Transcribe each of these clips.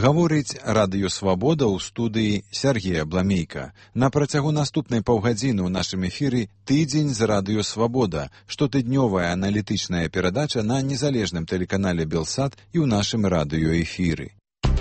Гаворыць Радыё Свабода ў студыі Сергея Бламейка. На працягу наступнай паўгадзіны ў нашым эфіры «Тыдзень з Радыё Свабода», штотыднёвая аналітычная перадача на незалежным тэлеканале Белсат і ў нашым радыёэфіры.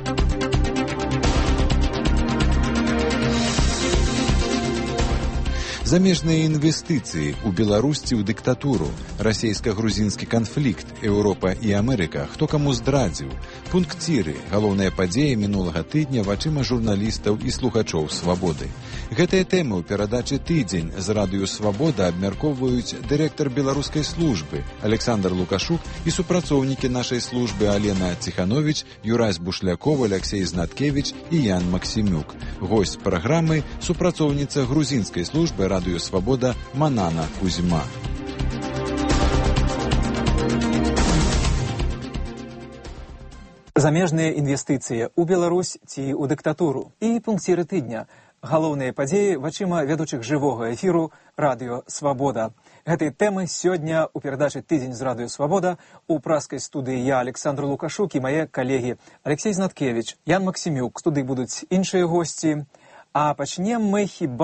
Замежныя інвестыцыі ў Беларусі ў дыктатуру, расейска-грузінскі канфлікт, Еўропа і Амерыка, хто каму здрадзіў, пункціры, галоўныя падзеі мінулага тыдня вачыма журналістаў і слухачоў «Свабоды». Гэтыя тэмы ў перадачы «Тыдзень» з Радыё Свабода абмяркоўваюць дырэктар беларускай службы Александр Лукашук і супрацоўнікі нашай службы Алена Ціхановіч, Юрась Бушляков, Алексей Знаткевич і Ян Максімюк. Госць праграмы – супрацоўніца грузінскай службы Радыё Свабода Манана Кузьма. Замежныя інвестыцыі ў Беларусь ці ў дыктатуру і пункціры тыдня. Галоўныя падзеі вачыма вядучых жывога эфіру Радыё Свабода. Гэтай тэмы сёння ў перадачы «Тыдзень з Радыё Свабода» у праскай студыі я, Александр Лукашук, і мае калегі Алексей Знаткевич, Ян Максімюк. Студыі будуць іншыя госці. А пачнем мы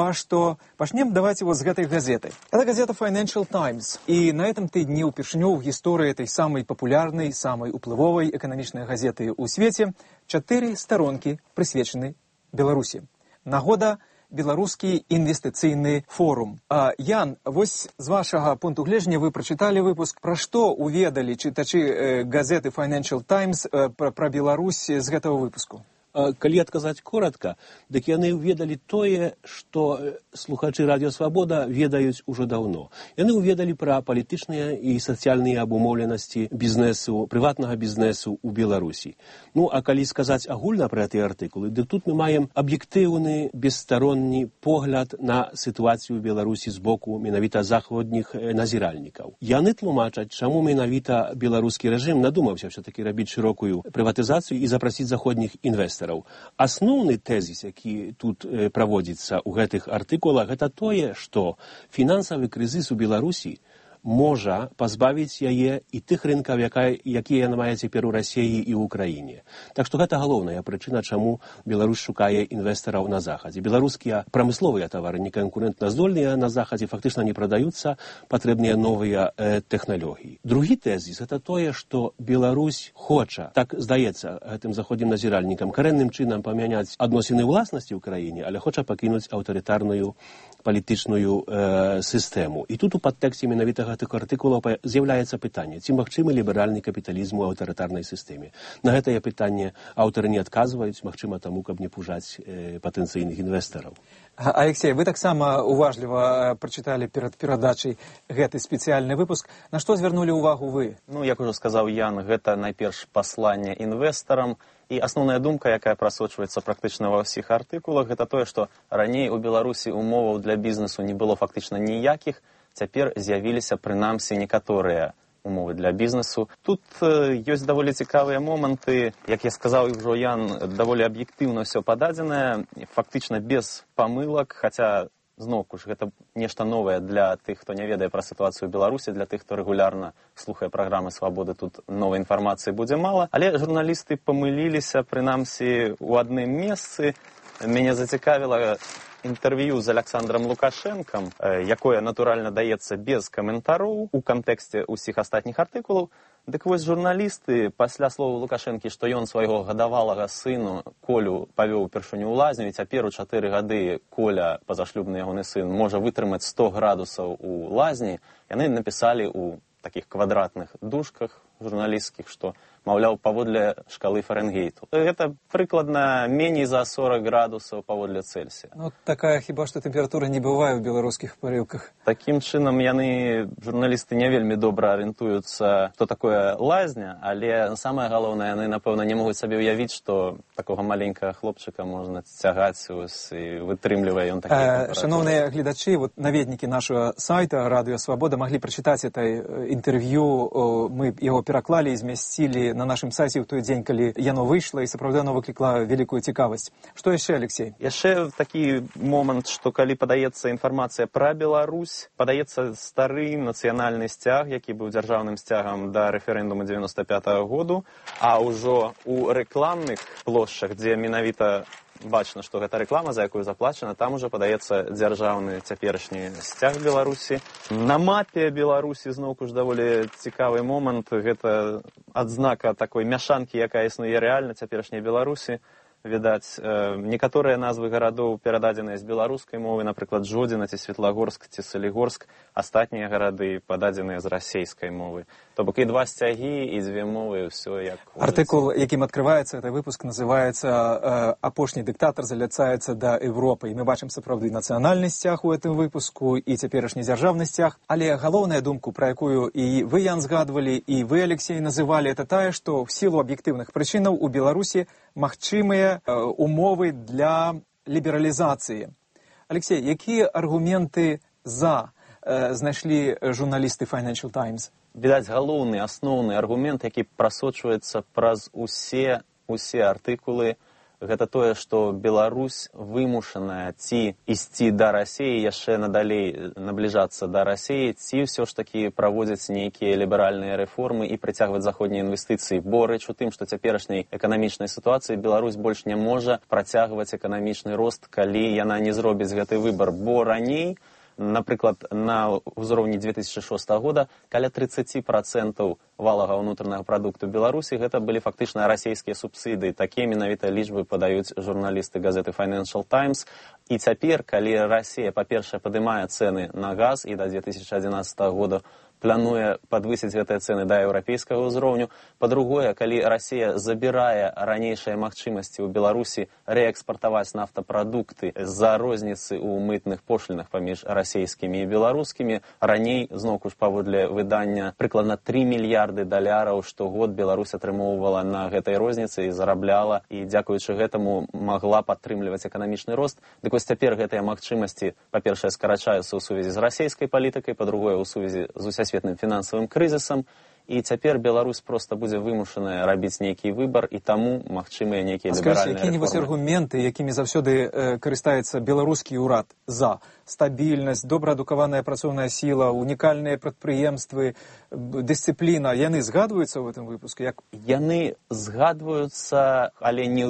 давайте вот с гэтай газеты. Это газета Financial Times. И на этом тыдні ўпершыню ў гісторыі этой самой папулярнай, самой уплывовай эканамічнай газеты ў свеце 4 старонкі прысвечаны Беларусі. Нагода беларускі інвестыцыйны форум. Ян, вось з вашага пункту гледжання вы прачыталі выпуск. Пра што уведалі чытачы газеты Financial Times пра Беларусь з гэтага выпуску? Калі адказаць коротка, дык яны ўведалі тое, што слухачы Радыё Свабода ведаюць ужо даўно. Яны ўведалі пра палітычныя і сацыяльныя абумоўленасці бізнесу, прыватнага бізнесу ў Беларусі. Ну, а калі сказаць агульна пра гэтыя артыкулы, дык тут мы маем аб'ектыўны, бесстаронні погляд на сітуацыю ў Беларусі з боку менавіта заходніх назіральнікаў. Яны тлумачаць, чаму менавіта беларускі рэжым надумаўся ўсё-такі рабіць шырокую прыватызацыю і запрасіць заходніх інвестараў. Асноўны тэзіс, які тут праводзіцца ў гэтых артыкулах, гэта тое, што фінансавы крызіс у Беларусі можа пазбавіць яе і тых рынкаў, якія яна мае цяпер у Расіі і ў Украіне. Так што гэта галоўная прычына, чаму Беларусь шукае інвестараў на захадзе. Беларускія прамысловыя тавары неканкурэнтназдольныя на захадзе фактычна не прадаюцца, патрэбныя новыя тэхналогіі. Другі тэзіс – гэта тое, што Беларусь хоча, так здаецца гэтым заходнім назіральнікам, карэнным чынам памяняць адносіны ўласнасці ў краіне, але хоча пакінуць аўтарытарную палітычную сістэму. І тут у падтэксце менавіта гэтых артыкулаў з'яўляецца пытанне, ці магчымы ліберальны капіталізм у аўтарытарнай сістэме. На гэтае пытанне аўтары не адказваюць, магчыма таму, каб не пужаць патэнцыйных інвестараў. Алексей, вы таксама уважліва прачыталі перад перадачай гэты спецыяльны выпуск. На што звярнулі ўвагу вы? Ну, як ужо сказаў Ян, гэта найперш пасланне інвестарам. І асноўная думка, якая прасочваецца практычна ва ўсіх артыкулах, гэта тое, што раней у Беларусі умоваў для бізнесу не было фактычна ніякіх, цяпер з'явіліся прынамсі некаторыя умовы для бізнесу. Тут ёсць даволі цікавыя моманты, як я сказаў ўжо Ян, даволі аб'ектыўна ўсё пададзенае, фактычна без памылак, хаця зноўку ж гэта нешта новае для тых, хто не ведае пра сітуацыю ў Беларусі, для тых, хто рэгулярна слухае праграмы «Свабоды», тут новай інфармацыі будзе мала. Але журналісты памыліліся, прынамсі, у адным месцы. Мяне зацікавіла інтэрв'ю з Александром Лукашэнкам, якое, натуральна, даецца без каментароў у кантэксце ўсіх астатніх артыкулаў. Дык вось журналісты, пасля слова Лукашэнкі, што ён свайго гадавалага сыну Колю павёў упершыню ў лазню, і цяпер у 4 гады Коля, пазашлюбны ягоны сын, можа вытрымаць 100 градусаў у лазні, яны напісалі ў такіх квадратных дужках журналісцкіх, што, маўляў, паводле шкалы Фарэнгейту. Гэта прыкладна меней за 40 градусаў паводле Цельсія. Ну, такая хіба што тэмпература не бывае ў беларускіх парыўках. Такім чынам яны, журналісты, не вельмі добра арыентуюцца, што такое лазня, але самае галоўнае, яны, напэўна, не могуць сабе ўявіць, што такога маленькага хлопчыка можна цягаць і вытрымлівае ён такі тэмпературы. Шановныя гледачы, вот наведнікі нашага сайта Радыё Свабода маглі прачытаць это інтэрв'ю, мы яго пераклалі і змясцілі на нашым сайце ў той дзень, калі яно выйшла, і сапраўды оно выклікала вялікую цікавасць. Што яшчэ, Алексей? Яшчэ такі момант, што калі падаецца інфармацыя пра Беларусь, падаецца стары нацыянальны сцяг, які быў дзяржаўным сцягам да рэферэндуму 95-го году, а ўжо у рэкламных плошчах, дзе менавіта бачна, што гэта рэклама, за якую заплачана, там ужо падаецца дзяржаўны цяперашні сцяг Беларусі. На мапе Беларусі, зноўку ж даволі цікавы момант, гэта адзнака такой мяшанкі, якая існуе рэальна цяперашняй Беларусі. Відаць, некаторыя назвы гарадоў перададзеныя з беларускай мовы, напрыклад, Жодзіна ці Светлагорск ці Салігорск, астатнія гарады пададзеныя з расейскай мовы. То бок і два сцягі, і дзве мовы, ўсё як... Артыкул, якім адкрываецца гэты выпуск, называецца «Апошні дыктатар заляцаецца да Европы». І мы бачым сапраўды нацыянальны сцяг у гэтым выпуску і цяперашні дзяржаўны сцяг. Але галоўная думку, пра якую і вы, Ян, згадвалі, і вы, Алексей, называлі, это тая, што в сілу аб'ектыўных прычынаў у Беларусі магчымыя умовы для лібералізацыі. Алексей, якія аргументы за знайшлі журналісты Financial Times? Відаць, галоўны, асноўны аргумент, які прасочваецца праз усе артыкулы, гэта тое, што Беларусь вымушаная ці ісці да Расіі, яшчэ надалей набліжацца да Расіі, ці ўсё ж такі праводзяць нейкія ліберальныя рэформы і прыцягваць заходнія інвестыцыі. Бо рэч у тым, што цяперашняй эканамічнай сітуацыі Беларусь больш не можа працягваць эканамічны рост, калі яна не зробіць гэты выбар. Бо раней, напрыклад, на ўзроўні 2006 года каля 30% валавага ўнутранага прадукту Беларусі гэта былі фактычна расійскія субсідыі. Такія менавіта лічбы падаюць журналісты газеты Financial Times. І цяпер, калі Расія, па-першае, падымае цэны на газ і да 2011 года плануе падвысіць гэтыя цэны да еўрапейскага ўзроўню. Па-другое, калі Расія забірае ранейшыя магчымасці ў Беларусі рээкспартаваць нафтапрадукты з-за розніцы ў мытных пошлінах паміж расійскімі і беларускімі, раней, зноўку ж паводле выдання, прыкладна 3 мільярды даляраў штогод Беларусь атрымоўвала на гэтай розніцы і зарабляла, і дзякуючы гэтаму магла падтрымліваць эканамічны рост. Дык вось цяпер гэтыя магчымасці, па-першае, скарачаюцца ў сувязі з расійскай палітыкай, па-другое, ў сувязі з усесветным фінансавым крызісам, і цяпер Беларусь проста будзе вымушаная рабіць нейкі выбар, і таму магчымыя нейкія ліберальныя рэформы. Якія-небудзь аргументы, якімі заўсёды карыстаецца беларускі ўрад за стабільнасць, добраадукаваная працоўная сіла, унікальныя прадпрыемствы, дысцыпліна, яны згадваюцца ў гэтым выпуску? Яны згадваюцца, але не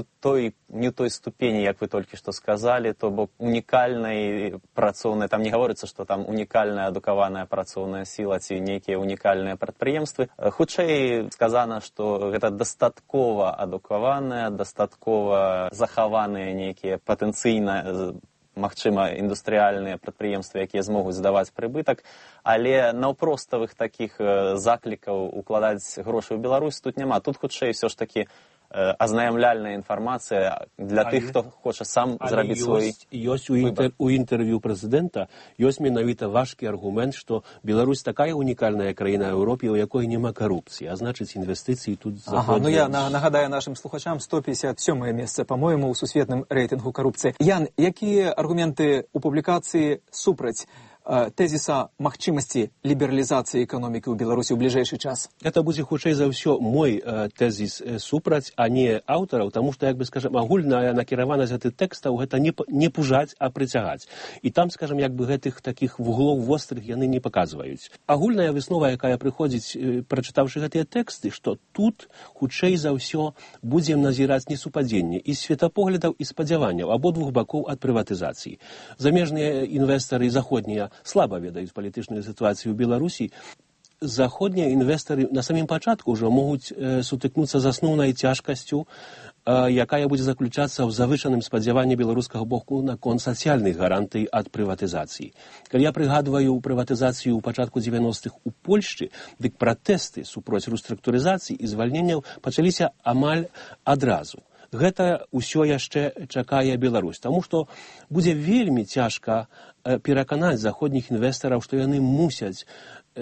ў той ступені, як вы толькі што сказалі, то бок унікальнай працоўнай, там не гаворыцца, што там унікальная адукаваная працоўная сіла ці нейкія унікальныя прадпрыемствы. Хутчэй сказана, што гэта дастаткова адукаваныя, дастаткова захаваныя нейкія патэнцыйна, магчыма, індустрыяльныя прадпрыемствы, якія змогуць здаваць прыбытак, але наўпроставых такіх заклікаў укладаць грошы ў Беларусь тут няма. Тут хутчэй ўсё ж такі азнаямляльная інфармацыя для тых, хто хоча сам зрабіць свой выбар. У інтэрв'ю прэзідэнта ёсць менавіта важкі аргумент, што Беларусь такая унікальная краіна ў Еўропе, у якой няма карупцыі, а значыць інвестыцыі тут заходзяць. Я нагадаю нашым слухачам, 157-е месца, па-моему, у сусветным рэйтынгу карупцыі. Ян, якія аргументы у публікацыі супраць тезіса магчымасці лібералізацыі эканомікі ў Беларусі ў бліжэйшы час? Это будзе хутчэй за ўсё мой тезіс супраць, а не аўтараў, таму што, як бы, скажем, агульная накіраванасць гэтых тэкстаў гэта не пужаць, а прыцягаць. І там, скажем, як бы гэтых такіх вуглоў вострых яны не паказваюць. Агульная выснова, якая прыходзіць, прачытаўшы гэтыя тэксты, што тут хутчэй за ўсё будзем назіраць несупадзенне і светапоглядаў, і спадзяванняў абодвух бакоў ад прыватызацыі. Замежныя інвестары заходнія слаба ведаюць палітычную сітуацыю ў Беларусі. Заходнія інвестары на самім пачатку ўжо могуць сутыкнуцца з асноўнай цяжкасцю, якая будзе заключацца ў завышаным спадзяванні беларускага боку наконт сацыяльных гарантый ад прыватызацыі. Калі я прыгадваю прыватызацыю ў пачатку 90-х у Польшчы, дык пратэсты супроць рэструктурызацыі і звальненняў пачаліся амаль адразу. Гэта ўсё яшчэ чакае Беларусь, таму што будзе вельмі цяжка пераканаць заходніх інвестараў, што яны мусяць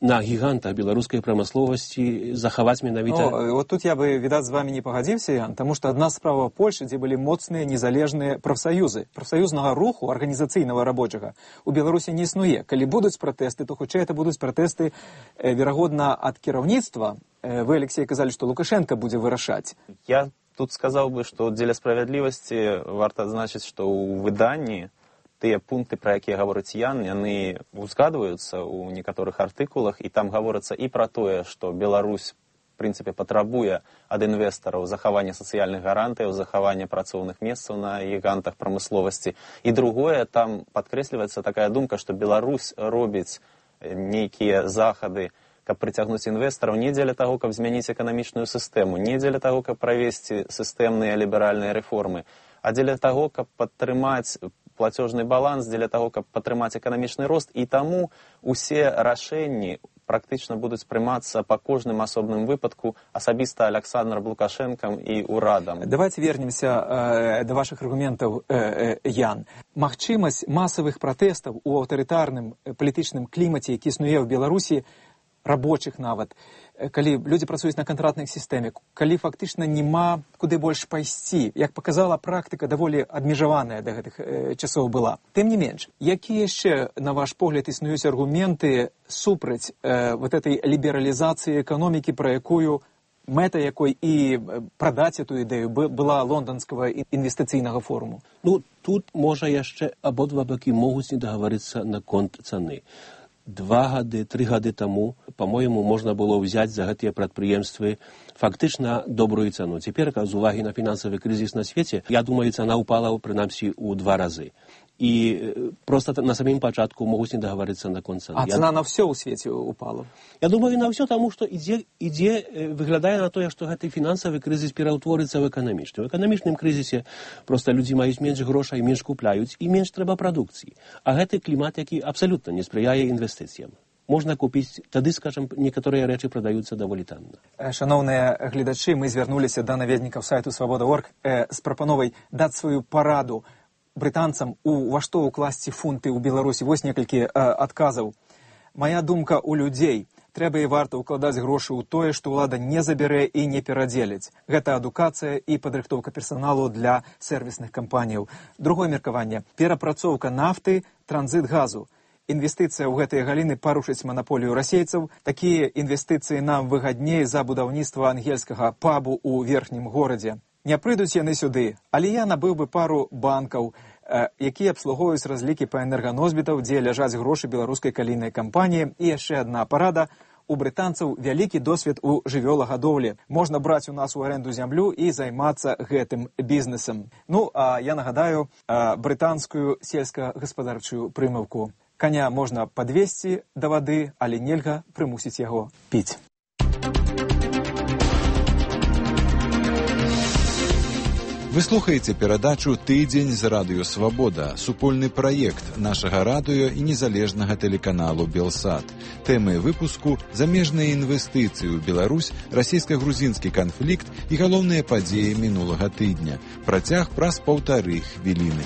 на гігантах беларускай прамысловасці захаваць менавіта... Вот тут я бы, відаць, з вами не пагадзіўся, Ян, таму што адна справа Польшы, дзе былі моцныя незалежныя прафсаюзы. Прафсаюзнага руху, арганізацыйнага рабочага, у Беларусі не існуе. Калі будуць пратэсты, то хутчэй это будуць пратэсты, верагодна, ад кіраўніцтва. Вы, Алексей, казалі, што Лукашенко будзе вырашаць. Я тут сказаў бы, што дзеля справядлівасці варта адзначыць, што ў выданні тыя пункты, пра якія гаворыць Ян, яны узгадваюцца ў некаторых артыкулах, і там гаворыцца і пра тое, што Беларусь, в прынцыпе, патрабуе ад інвестараў захавання сацыяльных гарантыяў, захавання працоўных месцаў на гігантах прамысловасці. І другое, там падкрэсліваецца такая думка, што Беларусь робіць нейкія захады, каб прыцягнуць інвестараў не дзеля таго, каб змяніць эканамічную сістэму, не дзеля таго, каб правесці сістэмныя ліберальныя рэформы, а дзеля таго, каб падтрымаць плацежны баланс, дзеля таго, каб падтрымаць эканамічны рост, і таму усе рашэнні практычна будуць прымацца па кожным асобным выпадку асабіста Александром Лукашенком і урадам. Давайте вернемся до ваших аргументаў, Ян. Магчымасць масавых пратэстаў у аўтарытарным палітычным клімаце, які існуе ў Беларусі, рабочих нават, калі людзі працуюць на кантрактнай сістэме, калі фактычна няма куды больш пайсці. Як паказала практыка, даволі абмежаваная да гэтых часоў была. Тым не менш, якія яшчэ, на ваш погляд, існуюць аргументы супраць вот этой лібералізацыі эканомікі, пра якую мэта якой і прадаць эту ідэю была лонданскага інвестыцыйнага форуму? Ну, тут, можа, яшчэ абодва бакі могуць не дагаварыцца наконт цаны. 2 гады, 3 гады таму, по-моему, можна было ўзяць за гэтыя прадпрыемствы фактычна добрую цану. Цяпер, з увагі на фінансавы крызіс на свеце, я думаю, цана ўпала прынамсі ў 2 разы. І просто на самім пачатку могуць не дагаварыцца наконт цаны. А цана на ўсё ў свеце упала? Я думаю, на ўсё, таму што выглядае на тое, што гэты фінансавы крызіс пераўтворыцца ў эканамічны. У эканамічным крызісе проста людзі маюць менш грошай, менш купляюць і менш трэба прадукцыі. А гэты клімат, які абсалютна не спрыяе інвестыцыям. Можна купіць, тады, скажам, некаторыя рэчы прадаюцца даволі танна. Шановныя гледачы, мы звярнуліся да наведнікаў сайту Свабода.орг з прапановай даць сваю параду брытанцам, ва што ўкласці фунты ў Беларусі. Вось некалькі адказаў. Мая думка у людзей. Трэба і варта ўкладаць грошы ў тое, што ўлада не забярэ і не перадзеліць. Гэта адукацыя і падрыхтоўка персаналу для сервісных кампаніяў. Другое меркаванне. Перапрацоўка нафты, транзіт газу. Інвестыцыя ў гэтыя галіны парушыць манаполію расейцаў. Такія інвестыцыі нам выгадней за будаўніцтва ангельскага пабу ў верхнім горадзе. Не прыйдуць яны сюды, але я набыў бы пару банкаў, якія абслугоўваюць разлікі па энерганосьбітаў, дзе ляжаць грошы беларускай калійнай кампаніі. І яшчэ адна парада. У брытанцаў вялікі досвед у жывёлагадоўлі. Можна браць у нас у аренду зямлю і займацца гэтым бізнесам. Ну, а я нагадаю брытанскую сельскагаспадарчую прымаўку. Каня можна падвесці да вады, але нельга прымусіць яго піць. Вы слухаеце перадачу «Тыдзень з радыё Свабода», супольны праект нашага радыё і незалежнага тэлеканалу «Белсат». Тэмы выпуску – замежныя інвестыцыі ў Беларусь, расійска-грузінскі канфлікт і галоўныя падзеі мінулага тыдня. Працяг праз 1,5 хвіліны.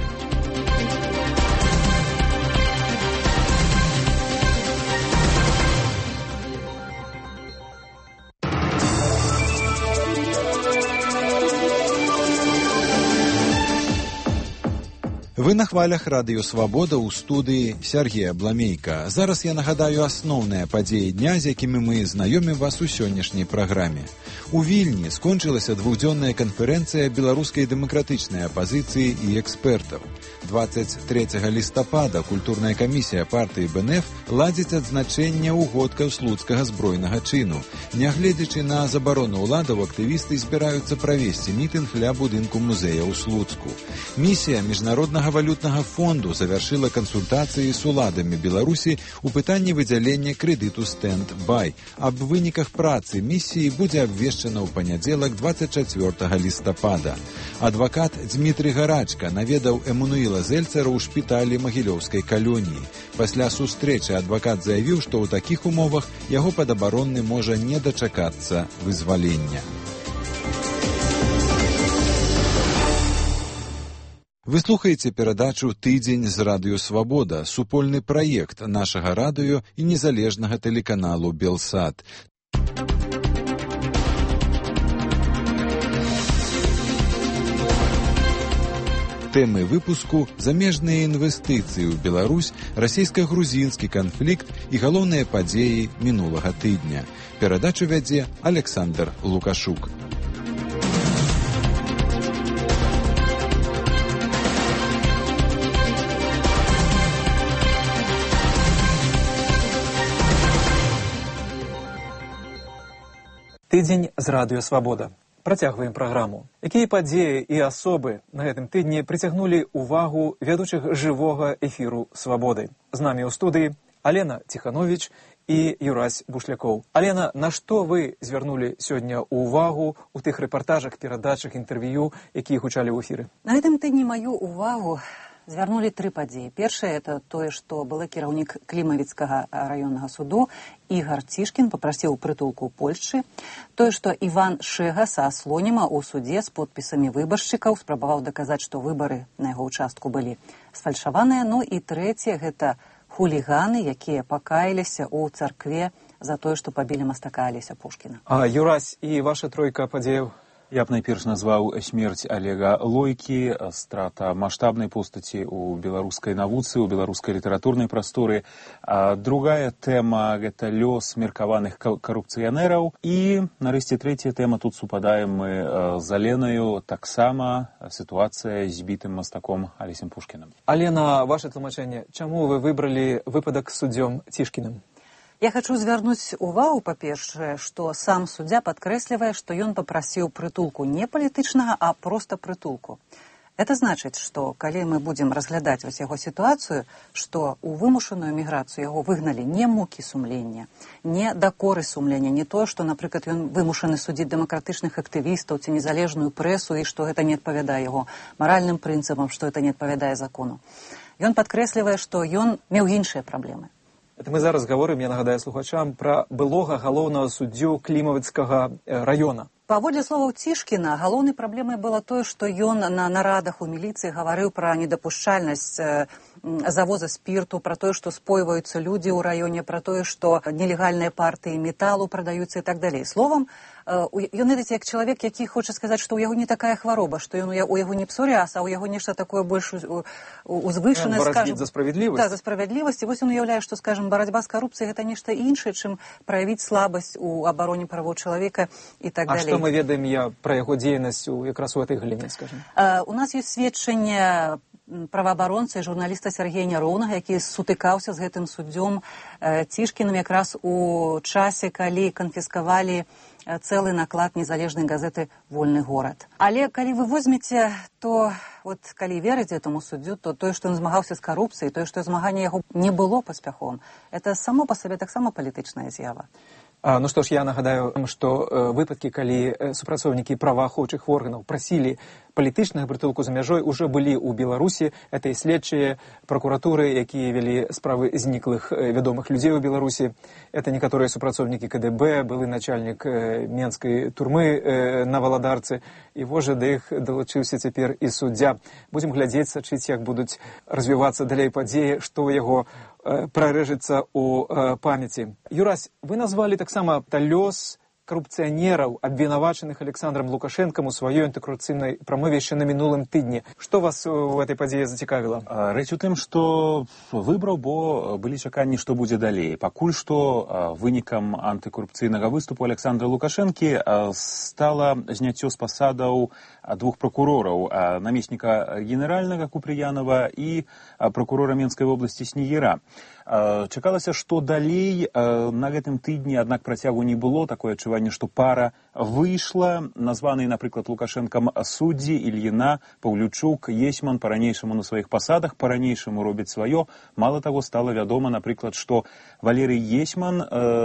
Вы на хвалях радыё Свабода ў студыі Сергея Бламейка. Зараз я нагадаю асноўныя падзеі дня, з якімі мы знаёмім вас у сённяшняй праграме. У Вільні скончылася двухдзённая канферэнцыя беларускай дэмакратычнай апазіцыі і экспертаў. 23 лістапада культурная камісія партыі БНФ ладзіць адзначэнне ўгодкаў слуцкага збройнага чыну. Нягледзячы на забарону ўладаў, актывісты збіраюцца правесці мітынг ля будынку музея ў Слуцку. Місія міжнароднага валютнага фонду завяршыла кансультацыі з уладамі Беларусі ў пытанні выдзялення крэдыту «Стэнд-бай». Аб выніках працы місіі будзе абвешчана ў панядзелак 24 лістапада. Адвакат Дмітрый Гарачка наведаў Эммануіла Зельцера ў шпіталі Магілёўскай калоніі. Пасля сустрэчы адвакат заявіў, што ў такіх умовах яго падабаронны можа не дачакацца вызвалення. Вы слухаеце перадачу «Тыдзень з радыё Свабода», супольны праект нашага радыё і незалежнага тэлеканалу «Белсат». Тэмы выпуску «Замежныя інвестыцыі ў Беларусь», расійска-грузінскі канфлікт і галоўныя падзеі мінулага тыдня. Перадачу вядзе Александр Лукашук. Тыдзень з радыё Свабода. Працягваем праграму. Якія падзеі і асобы на гэтым тыдні прыцягнулі ўвагу вядучых жывога эфіру Свабоды? З намі ў студыі Алена Ціхановіч і Юрась Бушлякоў. Алена, на што вы звярнулі сёння ўвагу ў тых рэпартажах, перадачах, інтэрв'ю, якія гучалі ў эфіры? На гэтым тыдні маю ўвагу звярнулі тры падзеі. Першае – это тое, што былы кіраўнік Клімавіцкага раённага суду Ігар Цішкін папрасіў прытулку ў Польшчы. Тое, што Іван Шэга са Слоніма ў судзе з подпісамі выбаршчыкаў спрабаваў даказаць, што выбары на яго ўчастку былі сфальшаваныя. Ну і трэцяе – гэта хуліганы, якія пакаяліся ў царкве за тое, што пабілі мастака Алеся Пушкіна. А Юрась і ваша тройка падзеяў? Я б найперш назваў смерць Олега Лойкі, страта маштабнай постаці ў беларускай навуцы, ў беларускай літаратурнай прасторы. Другая тэма – гэта лёс меркаваных карупцыянераў. І, нарэшце, трэцяя тэма, тут супадаем мы з Аленаю, таксама сітуацыя з збітым мастаком Алесем Пушкінам. Алена, ваше тлумачэнне, чаму вы выбралі выпадак з суддзём Цішкіным? Я хочу звярнуць увагу, па-першае, што сам суддзя падкрэслівае, што ён папрасіў прытулку не палітычнага, а проста прытулку. Это значыць, што калі мы будзем разглядаць яго сітуацыю, што ў вымушаную міграцыю яго выгналі не мукі сумлення, не дакоры сумлення, не тое, што, напрыклад, ён вымушаны судзіць дэмакратычных актывістаў ці незалежную прэсу і што гэта не адпавядае яго маральным прынцыпам, што гэта не адпавядае закону. Ён падкрэслівае, што ён меў іншыя праблемы. Это мы зараз гаворым, я нагадаю слухачам, пра былога галоўнага суддзю Клімавіцкага раёна. Паводле словаў Цішкіна, галоўнай праблемай было тое, што ён на нарадах у міліцыі гаварыў пра недапушчальнасць завоза спірту, пра тое, што спойваюцца людзі ў раёне, пра тое, што нелегальныя партыі металу прадаюцца і так далей. Словам, ён, ведаеце, як чалавек, які хоча сказаць, што ў яго не такая хвароба, што у яго не псоріаз, а ў яго нешта такое больш узвышанае, скажем. За справядлівасць. Так, за справядлівасць. І вось ён уяўляе, што, скажем, барацьба з карупцыяй гэта нешта іншае, чым праявіць слабасць у абароне правоў чалавека і так далей. А што мы ведаем пра яго дзейнасць якраз у этой галіне, скажем? У нас ёсць сведчанне праваабаронца і журналіста Сергея Няроўнага, які сутыкаўся з гэтым суддзём Цішкіным якраз у часе, калі канфіскавалі цэлы наклад незалежнай газеты «Вольны горад». Але калі вы возьмеце, то вот калі верыце этому суддзю, то тое, што ён змагаўся з карупцыяй, тое, што змаганне яго не было паспяхом, это само па сабе таксама палітычная з'ява. Ну што ж, я нагадаю, што выпадкі, калі супрацоўнікі праваахоўчых органаў прасілі палітычнага прытулку за мяжой, уже былі ў Беларусі. Это і следчыя пракуратуры, якія вялі справы зніклых вядомых людзей у Беларусі. Это некаторыя супрацоўнікі КДБ, былы начальнік менскай турмы на Валадарцы. І вожа да іх далучыўся цяпер і суддзя. Будзем глядзець, сачыць, як будуць развівацца далей падзеі, што ў яго прарэжецца ў памяці. Юрась, вы назвалі таксама лёс карупцыянераў, абвінавачаных Александром Лукашэнкам у сваёй антыкарупцыйнай прамове яшчэ на мінулым тыдні. Што вас у этой падзеі зацікавіла? Рэч у тым, што выбраў, бо былі чаканні, што будзе далей. Пакуль што вынікам антыкарупцыйнага выступу Александра Лукашэнкі стала зняццё з пасадаў двух прокурораў, намесніка генеральнага Купрыянова і прокурора Менскай вобласці Снегіра. Чакалася, што далей на гэтым тыдні, аднак працягу не было, такое адчуванне, што пара выйшла. Названыя, напрыклад, Лукашэнкам суддзі Ільіна, Паўлючук, Есьман па-ранейшаму на сваіх пасадах, па-ранейшаму робяць сваё. Мала таго, стала вядома, напрыклад, што Валерый Есьман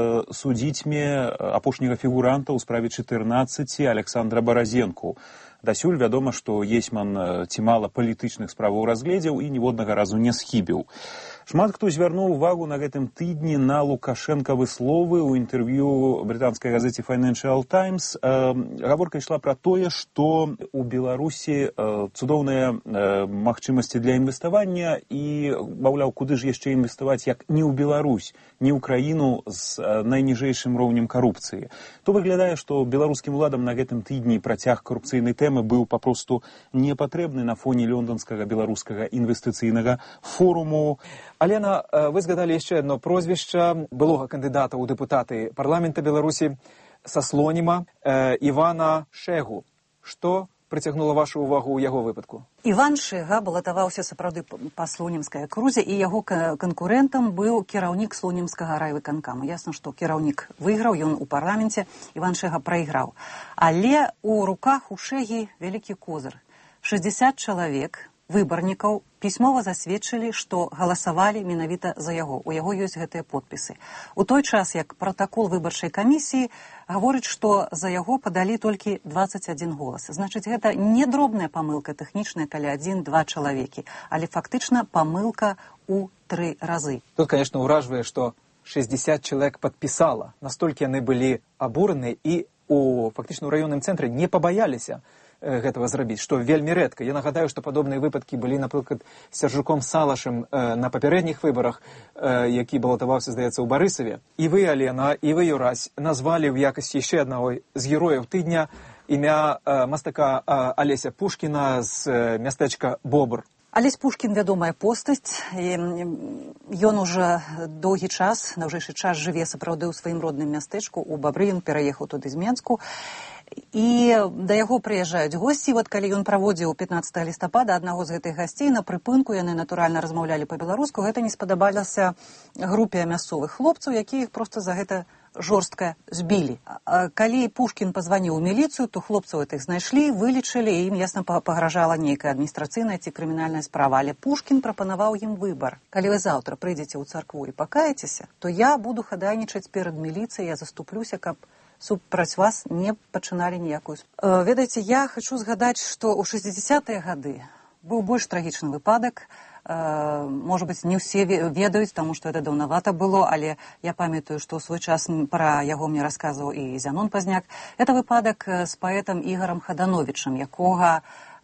судзіцьме апошняга фігуранта ў справе 14 Александра Баразенку. Дасюль вядома, што Есьман ці мала палітычных справаў разгледзеў і ніводнага разу не схібіў. Шмат хто звярнуў увагу на гэтым тыдні на лукашэнкавы словы ў інтэрв'ю брытанскай газеце Financial Times. Гаворка ішла пра тое, што у Беларусі цудоўныя магчымасці для інвеставання і, маўляў, куды ж яшчэ інвеставаць, як не ў Беларусь, не ў краіну з найніжэйшым роўнем карупцыі. То выглядае, што беларускім уладам на гэтым тыдні працяг карупцыйнай тэмы быў папросту непатрэбны на фоне лёнданскага беларускага інвестыцыйнага форуму. Алена, вы згадалі яшчэ одно прозвішча былога кандыдата ў дэпутаты парламента Беларусі са слоніма Івана Шэгу. Што прыцягнула вашу увагу ў яго выпадку? Іван Шэга балатаваўся сапраўды па слонімскай акрузе, і яго канкурэнтам быў кіраўнік слонімскага райвыканкама. Ясна, што кіраўнік выйграў, ён у парламенце, Іван Шэга прайграў. Але ў руках у Шэгі вялікі козыр. 60 чалавек выбарнікаў пісьмова засведчылі, што галасавалі менавіта за яго. У яго ёсць гэтыя подпісы. У той час, як пратакол выбарчай камісіі гаворыць, што за яго падалі толькі 21 голас. Значыць, гэта не дробная памылка тэхнічная, калі 1-2 чалавекі, але фактычна памылка ў 3 разы. Тут, конечно, ўражвае, што 60 чалавек падпісала. Настолькі яны былі абураны і фактычна ў раённым цэнтры не пабаяліся гэтага зрабіць, што вельмі рэдка. Я нагадаю, што падобныя выпадкі былі, напрыклад, з Сяржуком Салашым на папярэдніх выбарах, які балатаваўся, здаецца, у Барысаве. І вы, Алена, і вы, Юрась, назвалі ў якасці яшчэ аднаго з герояў тыдня імя мастака Алеся Пушкіна з мястэчка Бобр. Алесь Пушкін — вядомая постаць. Ён уже доўгі час, найбліжэйшы час жыве сапраўды ў сваім родным мястэчку, у Бабры. Ён пераехаў туды з Менску. І да яго прыязджаюць госці. Вот калі ён праводзіў 15 лістапада аднаго з гэтых гасцей на прыпынку, яны натуральна размаўлялі па-беларуску, гэта не спадабалася групе мясцовых хлопцаў, якія іх проста за гэта жорстка збілі. Калі Пушкін пазваніў у міліцыю, то хлопцаў гэтых знайшлі, вылічылі, і ім ясна пагражала нейкая адміністрацыйная ці крымінальная справа. Але Пушкін прапанаваў ім выбар. Калі вы заўтра прыйдзеце ў царкву і пакаецеся, то я буду хадайнічаць перад міліцыяй, я заступлюся, каб супраць вас не пачыналі ніякую. Ведаеце, я хачу згадаць, што ў 60-е гады быў больш трагічны выпадак. Можа быць, не ўсе ведаюць, таму што гэта даўнавата было, але я памятаю, што ў свой час пра яго мне расказваў і Зянон Пазняк. Это выпадак з паэтам Ігарам Хадановічам, якога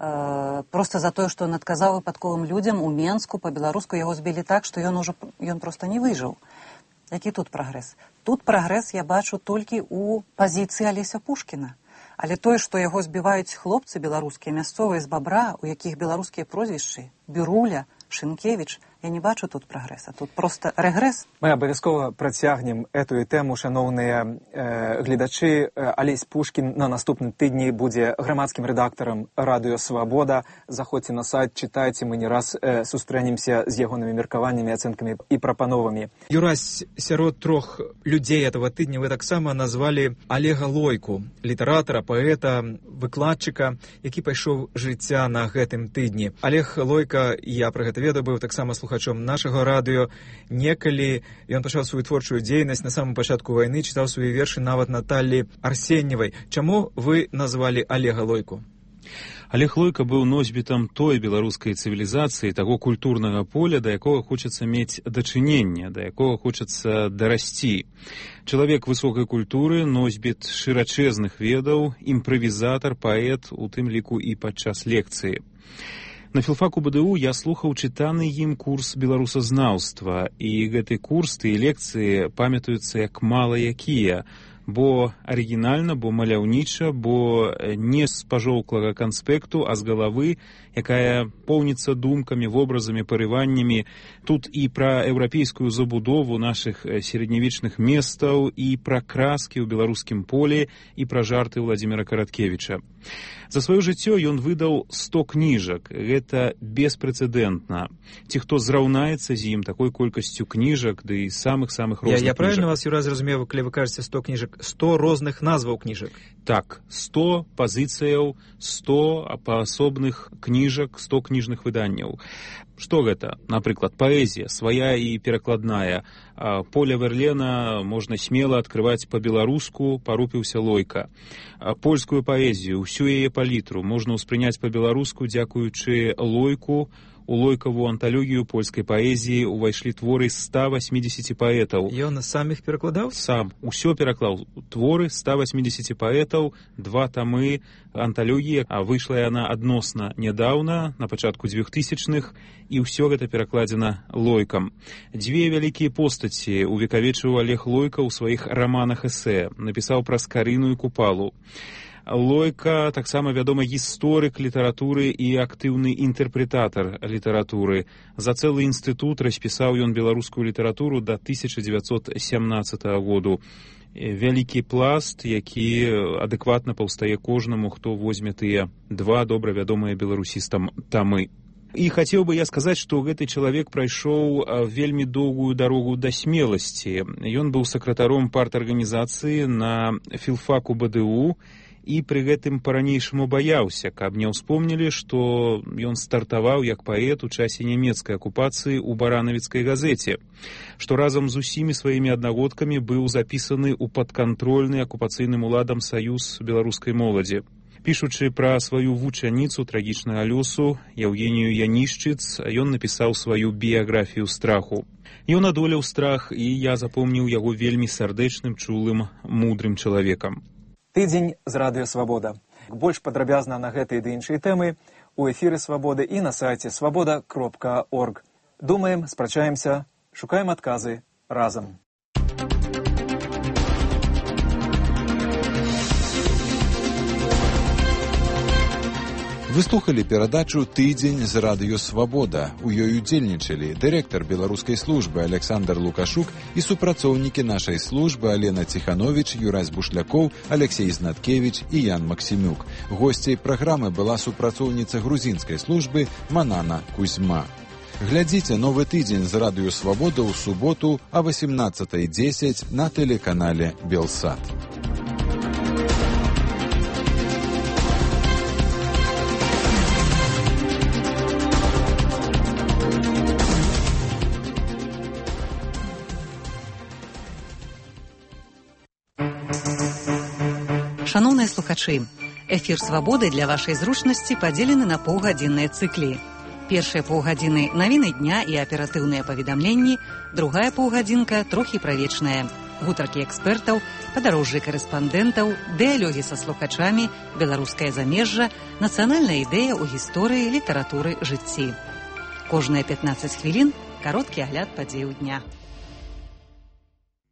проста за тое, што ён адказаў выпадковым людзям у Менску па-беларуску, яго збілі так, што ён проста не выжыў. Які тут прагрэс? Тут прагрэс я бачу толькі ў пазіцыі Алеся Пушкіна. Але тое, што яго збіваюць хлопцы беларускія, мясцовыя з Бабра, у якіх беларускія прозвішчы, Біруля, Шынкевіч, я не бачу тут прагрэса. Тут проста рэгрэс. Мы абавязкова працягнем эту тэму, шаноўныя гледачы. Алесь Пушкін на наступным тыдні будзе грамадскім рэдактарам радыё «Свабода». Заходзьце на сайт, чытайце, мы не раз сустрэнемся з ягонымі меркаваннямі, ацэнкамі і прапановамі. Юрась, сярод 3 людзей этого тыдня вы таксама назвалі Олега Лойку, літаратара, паэта, выкладчыка, які пайшоў жыцця на гэтым тыдні. Олег Лойка, я пра гэта ведаю, быў таксама слухачом нашага радыё. Некалі ён пачаў сваю творчую дзейнасць на самым пачатку вайны, чытаў свае вершы нават Наталлі Арсеньевай. Чаму вы назвалі Олега Лойку? Олег Лойка быў носьбітам той беларускай цывілізацыі, таго культурнага поля, да якога хочацца мець дачыненне, да якога хочацца дарасці. Чалавек высокай культуры, носьбіт шырачэзных ведаў, імправізатар, паэт, у тым ліку і падчас лекцыі. На філфаку БДУ я слухаў чытаны ім курс беларусазнаўства, і гэты курс, тыя лекцыі памятаюцца як мала якія, бо арыгінальна, бо маляўніча, бо не з пажоўклага канспекту, а з галавы, якая поўніцца думкамі, вобразамі, парываннямі. Тут і пра еўрапейскую забудову нашых сярэднявечных месцаў, і пра краскі ў беларускім полі, і пра жарты Владзіміра Караткевіча. За сваё жыццё ён выдаў 100 кніжак. Гэта беспрэцэдэнтна. Ці хто зраўнаецца з ім такой колькасцю кніжак, ды і самых-самых розных кніжак. Я правильно вас, Юра, зразумеў, калі вы кажаце 100 кніжак, 100 розных назваў кніжак? Так, 100 пазіцыяў, 100 паасобных кніжак, 100 кніжных выданняў. Што гэта? Напрыклад, паэзія, свая і перакладная. Поля Верлена можна смела адкрываць па-беларуску, парупіўся Лойка. Польскую паэзію, усю яе палітру можна ўспрыняць па-беларуску, дзякуючы Лойку. У Лойкаву анталогію польскай паэзіі ўвайшлі творы 180 паэтаў. Ён сам іх перакладаў? Сам. Усё пераклаў. Творы 180 паэтаў, 2 тамы анталогіі, а выйшла яна адносна нядаўна, на пачатку 2000-х, і ўсё гэта перакладзена Лойкам. 2 вялікія постаці увекавечыў Олег Лойка ў сваіх раманах-эсэ. Напісаў пра Скарыну і Купалу. Лойка таксама вядомы гісторык літаратуры і актыўны інтэрпрэтатар літаратуры. За цэлы інстытут распісаў ён беларускую літаратуру да 1917 году. Вялікі пласт, які адэкватна паўстае кожнаму, хто возьме тыя 2 добра вядомыя беларусістам тамы. І хацеў бы я сказаць, што гэты чалавек прайшоў вельмі доўгую дарогу да смеласці. Ён быў сакратаром парт-арганізацыі на філфаку БДУ, і пры гэтым па-ранейшаму баяўся, каб не ўспомнілі, што ён стартаваў як паэт у часе нямецкай акупацыі ў баранавіцкай газеце, што разам з усімі сваімі аднагодкамі быў запісаны ў падкантрольны акупацыйным уладам саюз беларускай моладзі. Пішучы пра сваю вучаніцу трагічнага лёсу Яўгенію Янішчыц, ён напісаў сваю біяграфію страху. Ён адолеў страх, і я запомніў яго вельмі сардэчным, чулым, мудрым чалавекам. Тыдзень з радыё Свабода. Больш падрабязна на гэтыя ды іншыя тэмы у эфіры Свабоды і на сайце свабода.орг. Думаем, спрачаемся, шукаем адказы разам. Вы слухали перадачу «Тыдзень з радыё Свабода». У ёй удзельнічалі дырэктар беларускай службы Александр Лукашук і супрацоўнікі нашай службы Алена Ціхановіч, Юрась Бушлякоў, Алексей Знаткевіч і Ян Максімюк. Госцей праграмы была супрацоўніца грузінскай службы Манана Кузьма. Глядзіце новы тыдзень з радыё Свабода ў суботу а 18:10 на тэлеканале Белсат. Шановныя слухачы, эфір «Свабоды» для вашай зручнасці падзелены на паўгадзінныя цыклі. Першыя паўгадзіны – навіны дня і аператыўныя паведамленні, другая паўгадзінка – трохі правечная. Гутаркі экспертаў, падарожжы карэспандэнтаў, дыялогі са слухачамі, беларускае замежжа, нацыянальная ідэя ў гісторыі, літаратуры, жыцці. Кожныя 15 хвілін – кароткі агляд падзеяў дня.